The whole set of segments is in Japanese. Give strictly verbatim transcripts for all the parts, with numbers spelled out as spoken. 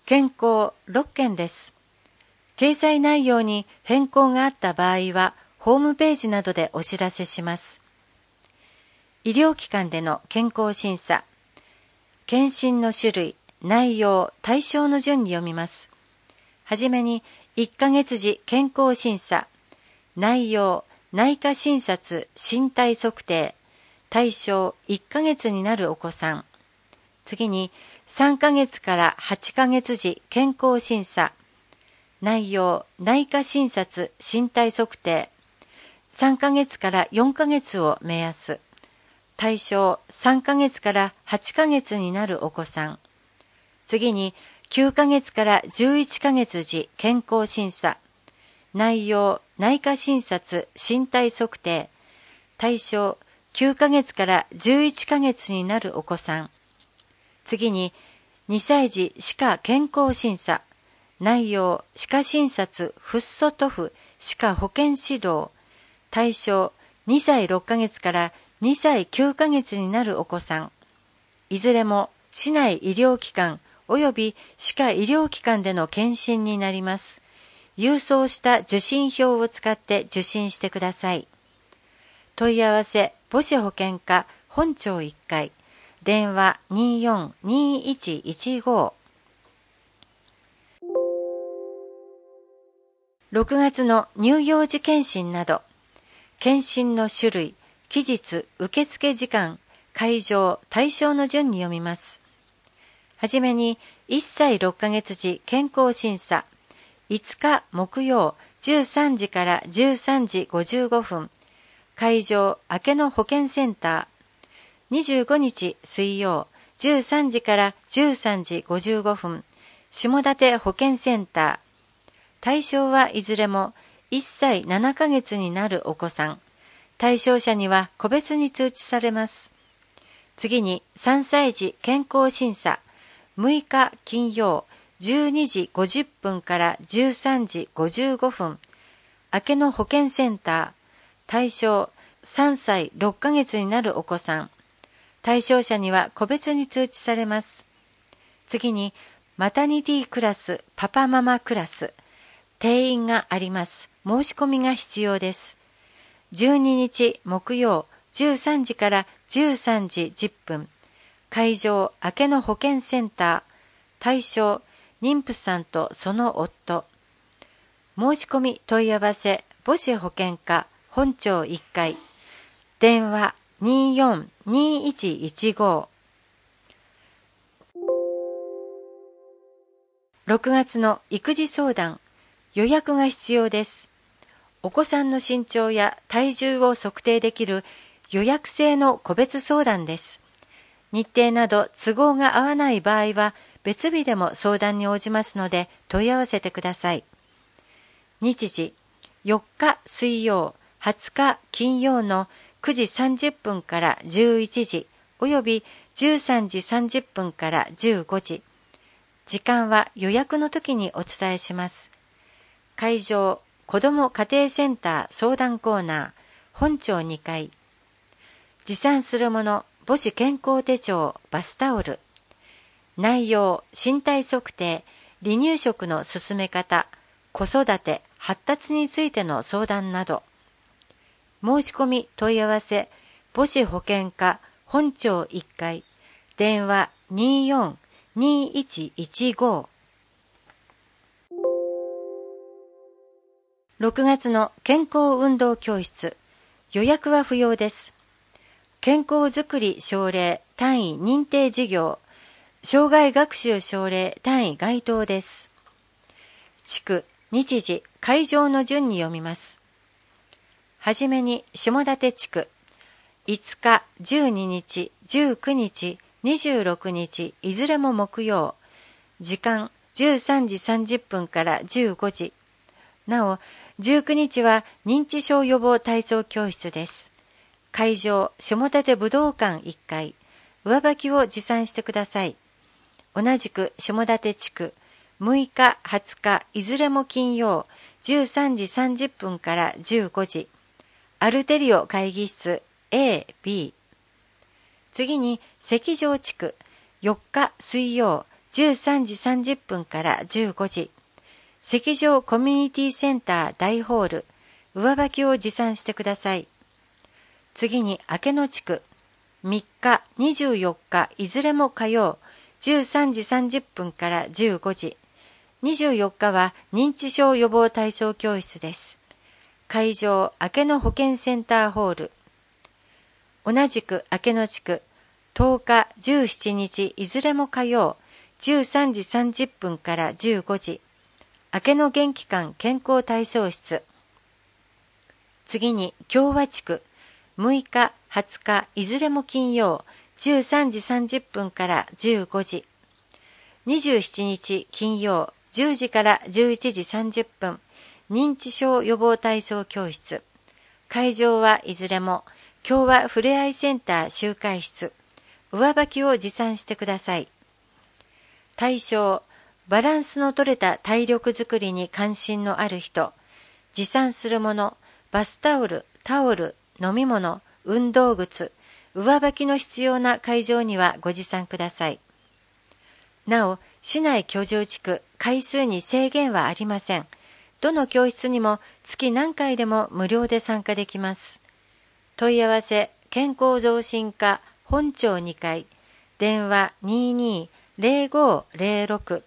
健康ろっけんです。掲載内容に変更があった場合は、ホームページなどでお知らせします。医療機関での健康審査。検診の種類、内容、対象の順に読みます。はじめに、いっかげつ時健康審査。内容、内科診察、身体測定。対象、いっかげつになるお子さん。次に、さんかげつからはちかげつ時健康審査。内容、内科診察、身体測定。さんかげつからよんかげつを目安。対象、さんかげつからはちかげつになるお子さん。次に、きゅうかげつからじゅういっかげつ時健康審査。内容、内科診察、身体測定。対象、きゅうかげつからじゅういっかげつになるお子さん。次に、にさい児歯科健康審査。内容、歯科診察、フッ素塗布、歯科保健指導。対象、にさいろっかげつからにさいきゅうかげつになるお子さん。いずれも市内医療機関及び歯科医療機関での検診になります。郵送した受診票を使って受診してください。問い合わせ、母子保健課本町いっかい、電話 にーよんにーいちいちご。ろくがつの乳幼児検診など、検診の種類、期日、受付時間、会場、対象の順に読みます。はじめに、いっさいろっかげつ時健康審査、いつか木曜じゅうさんじからじゅうさんじごじゅうごふん、会場、明けの保健センター、にじゅうごにち水曜じゅうさんじからじゅうさんじごじゅうごふん、下館保健センター。対象はいずれもいっさいななかげつになるお子さん。対象者には個別に通知されます。次にさんさい児健康審査。むいか金曜じゅうにじごじゅっぷんからじゅうさんじごじゅうごふん。明けの保健センター。対象さんさいろっかげつになるお子さん。対象者には個別に通知されます。次にマタニティクラス、パパママクラス。定員があります。申し込みが必要です。じゅうににち木曜じゅうさんじからじゅうさんじじゅっぷん。会場、明けの保健センター。対象、妊婦さんとその夫。申し込み問い合わせ、母子保健課本町いっかい。電話 にーよんにーいちいちご。ろくがつの育児相談。予約が必要です。お子さんの身長や体重を測定できる予約制の個別相談です。日程など都合が合わない場合は別日でも相談に応じますので問い合わせてください。日時、よっか水曜、はつか金曜のくじさんじゅっぷんからじゅういちじおよびじゅうさんじさんじゅっぷんからじゅうごじ。時間は予約の時にお伝えします。会場、子ども家庭センター相談コーナー、本町にかい。持参するもの、母子健康手帳、バスタオル。内容、身体測定、離乳食の進め方、子育て、発達についての相談など。申し込み問い合わせ、母子保健課本町いっかい、電話 にーよんにーいちいちご。ろくがつの健康運動教室。予約は不要です。健康づくり奨励単位認定事業。障害学習奨励単位該当です。地区、日時、会場の順に読みます。はじめに下館地区。いつか、じゅうににち、じゅうくにち、にじゅうろくにち、いずれも木曜。時間、じゅうさんじさんじゅっぷんからじゅうごじ。なお、じゅうくにちは認知症予防体操教室です。会場、下館武道館いっかい。上履きを持参してください。同じく下館地区、むいか、はつか、いずれも金曜、じゅうさんじさんじゅっぷんからじゅうごじ。アルテリオ会議室 エー、ビー。次に、石城地区、よっか水曜、 じゅうさんじさんじゅっぷんからじゅうごじ、石上コミュニティセンター大ホール、上履きを持参してください。次に明野地区、みっか、にじゅうよっか、いずれも火曜、じゅうさんじさんじゅっぷんからじゅうごじ、にじゅうよっかは認知症予防体操教室です。会場、明野保健センターホール。同じく明野地区、とおか、じゅうしちにち、いずれも火曜、じゅうさんじさんじゅっぷんからじゅうごじ、明野元気館健康体操室。次に共和地区、むいか、はつか、いずれも金曜、じゅうさんじさんじゅっぷんからじゅうごじ、にじゅうしちにち金曜、じゅうじからじゅういちじさんじゅっぷん、認知症予防体操教室。会場はいずれも共和ふれあいセンター集会室。上履きを持参してください。対象、バランスの取れた体力づくりに関心のある人、持参するもの、バスタオル、タオル、飲み物、運動靴、上履きの必要な会場にはご持参ください。なお、市内居住地区、回数に制限はありません。どの教室にも月何回でも無料で参加できます。問い合わせ、健康増進課本町にかい、電話 にーにーぜろごぜろろく。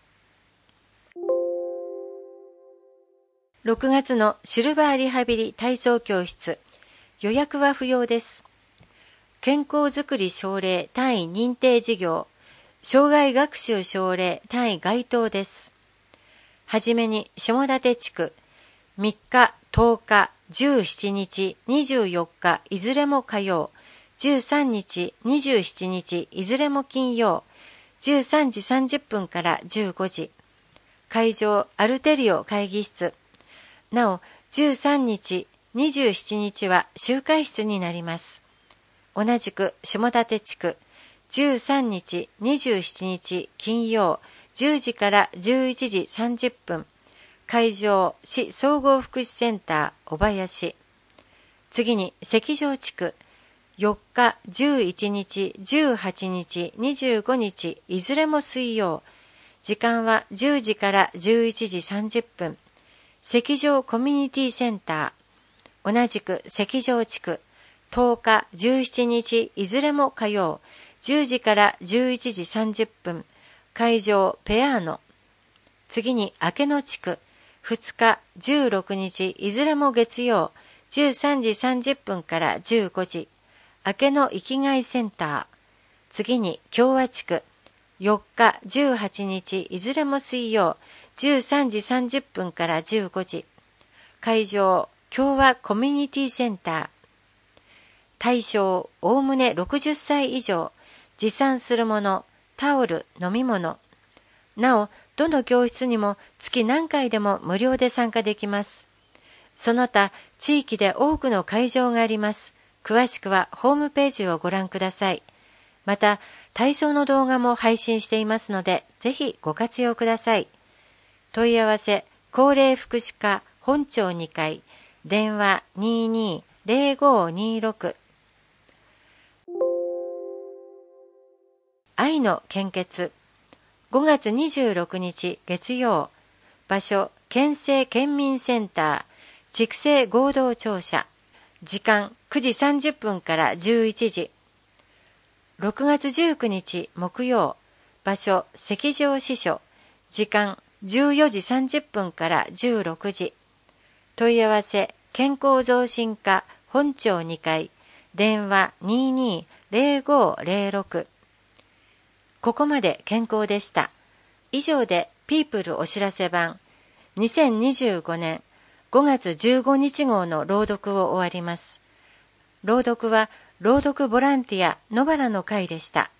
ろくがつのシルバーリハビリ体操教室、予約は不要です。健康づくり奨励単位認定事業、障害学習奨励単位該当です。はじめに下館地区、みっか、とおか、じゅうしちにち、にじゅうよっか、いずれも火曜、じゅうさんにち、にじゅうしちにち、いずれも金曜、じゅうさんじさんじゅっぷんからじゅうごじ。会場、アルテリオ会議室。なお、じゅうさんにち、にじゅうしちにちは集会室になります。同じく下館地区、じゅうさんにち、にじゅうしちにち金曜、じゅうじからじゅういちじさんじゅっぷん。会場、市総合福祉センター小林。次に石上地区、よっか、じゅういちにち、じゅうはちにち、にじゅうごにち、いずれも水曜。時間はじゅうじからじゅういちじさんじゅっぷん。石上コミュニティセンター。同じく石上地区、とおか、じゅうしちにち、いずれも火曜。じゅうじからじゅういちじさんじゅっぷん。会場、ペアーノ。次に明野地区、ふつか、じゅうろくにち、いずれも月曜。じゅうさんじさんじゅっぷんからじゅうごじ。明野生きがいセンター。次に共和地区、よっか、じゅうはちにち、いずれも水曜。じゅうさんじさんじゅっぷんからじゅうごじ。会場、共和コミュニティセンター。対象、おおむねろくじゅっさい以上。持参するもの、タオル、飲み物。なお、どの教室にも月何回でも無料で参加できます。その他、地域で多くの会場があります。詳しくはホームページをご覧ください。また、体操の動画も配信していますので、ぜひご活用ください。問い合わせ、高齢福祉課本町にかい、電話 にーにーぜろごにーろく。愛の献血。ごがつにじゅうろくにち月曜。場所、県政県民センター、畜生合同庁舎。時間、くじさんじゅっぷんからじゅういちじ。ろくがつじゅうくにち木曜。場所、石上支所。時間、じゅうよじさんじゅっぷんからじゅうろくじ。問い合わせ、健康増進課本町にかい、電話 にーにーぜろごぜろろく。ここまで健康でした。以上でピープルお知らせ版にせんにじゅうごねんごがつじゅうごにち号の朗読を終わります。朗読は朗読ボランティア野原の会でした。